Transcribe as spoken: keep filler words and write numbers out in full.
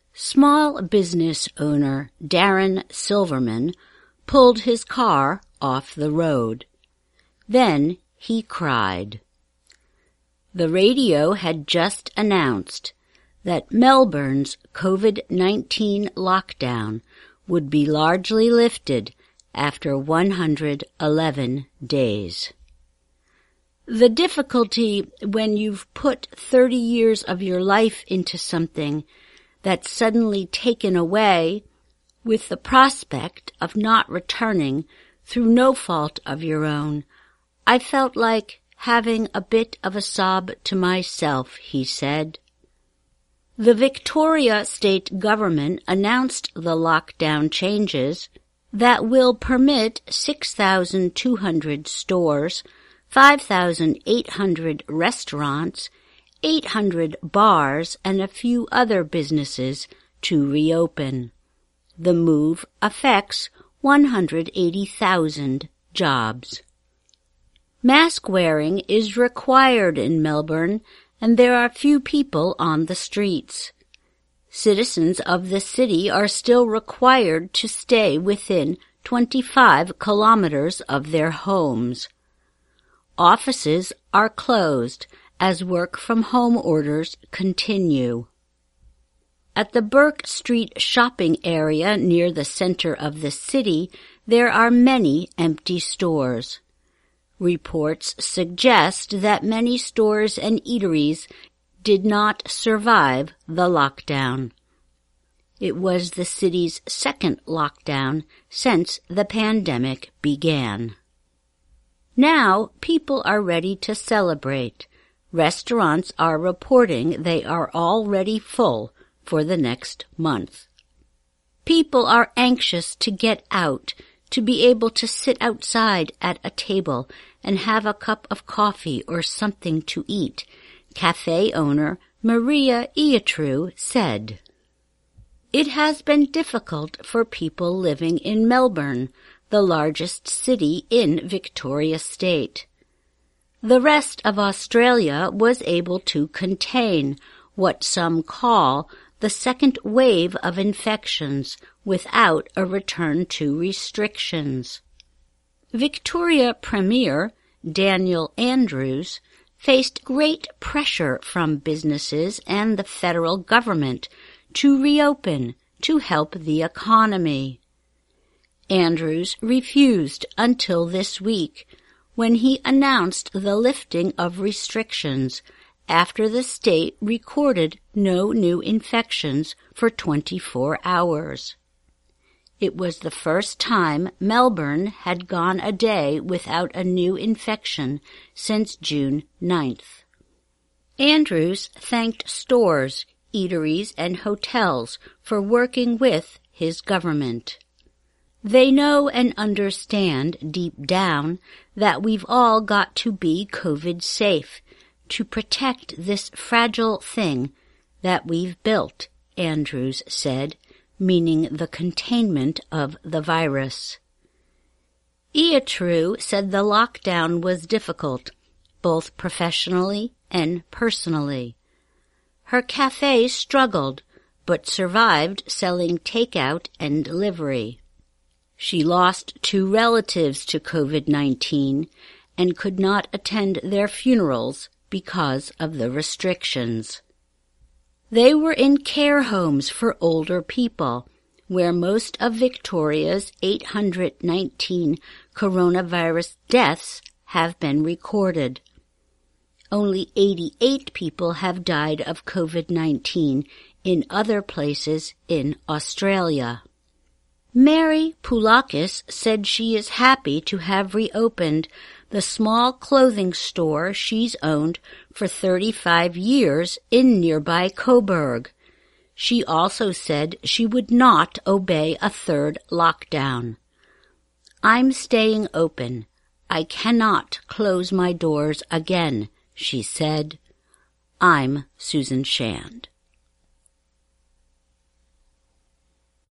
Small business owner Darren Silverman pulled his car off the road. Then he cried. The radio had just announced that Melbourne's COVID nineteen lockdown would be largely lifted after one hundred eleven days. The difficulty when you've put thirty years of your life into something that's suddenly taken away with the prospect of not returning through no fault of your own, I felt like having a bit of a sob to myself, he said. The Victoria state government announced the lockdown changes that will permit six thousand two hundred stores, five thousand eight hundred restaurants, eight hundred bars, and a few other businesses to reopen. The move affects one hundred eighty thousand jobs. Mask wearing is required in Melbourne, and there are few people on the streets. Citizens of the city are still required to stay within twenty-five kilometers of their homes. Offices are closed as work-from-home orders continue. At the Burke Street shopping area near the center of the city, there are many empty stores. Reports suggest that many stores and eateries did not survive the lockdown. It was the city's second lockdown since the pandemic began. Now people are ready to celebrate. Restaurants are reporting they are already full for the next month. People are anxious to get out, to be able to sit outside at a table and have a cup of coffee or something to eat, cafe owner Maria Iatru said. It has been difficult for people living in Melbourne, the largest city in Victoria State. The rest of Australia was able to contain what some call the second wave of infections without a return to restrictions. Victoria Premier Daniel Andrews faced great pressure from businesses and the federal government to reopen to help the economy. Andrews refused until this week, when he announced the lifting of restrictions after the state recorded no new infections for twenty-four hours. It was the first time Melbourne had gone a day without a new infection since June ninth. Andrews thanked stores, eateries, and hotels for working with his government. They know and understand deep down that we've all got to be COVID safe to protect this fragile thing that we've built, Andrews said, meaning the containment of the virus. Iatru said the lockdown was difficult, both professionally and personally. Her cafe struggled, but survived selling takeout and delivery. She lost two relatives to COVID nineteen and could not attend their funerals because of the restrictions. They were in care homes for older people, where most of Victoria's eight hundred nineteen coronavirus deaths have been recorded. Only eighty-eight people have died of COVID nineteen in other places in Australia. Mary Poulakis said she is happy to have reopened the small clothing store she's owned for thirty-five years in nearby Coburg. She also said she would not obey a third lockdown. I'm staying open. I cannot close my doors again, she said. I'm Susan Shand.